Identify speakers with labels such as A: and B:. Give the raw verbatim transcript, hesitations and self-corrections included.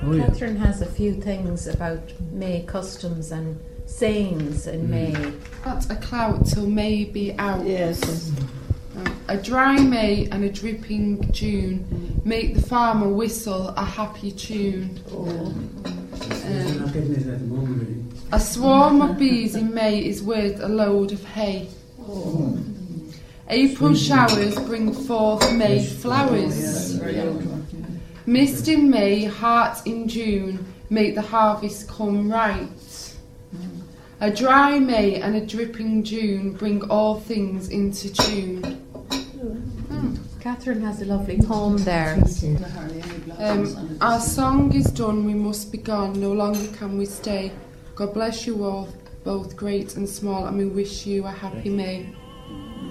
A: Oh, yeah.
B: Catherine has a few things about May customs and sayings in mm. May.
C: Not a cloud till May be out.
D: Yes.
C: Um, a dry May and a dripping June make the farmer whistle a happy tune.
D: Oh.
C: Um, a swarm of bees in May is worth a load of hay.
D: Oh.
C: April showers bring forth May flowers. Mist in May, heart in June make the harvest come right. A dry May and a dripping June bring all things into tune.
B: Mm. Catherine has a lovely poem there.
C: Um, our song is done, we must be gone, no longer can we stay. God bless you all, both great and small, and we wish you a happy May.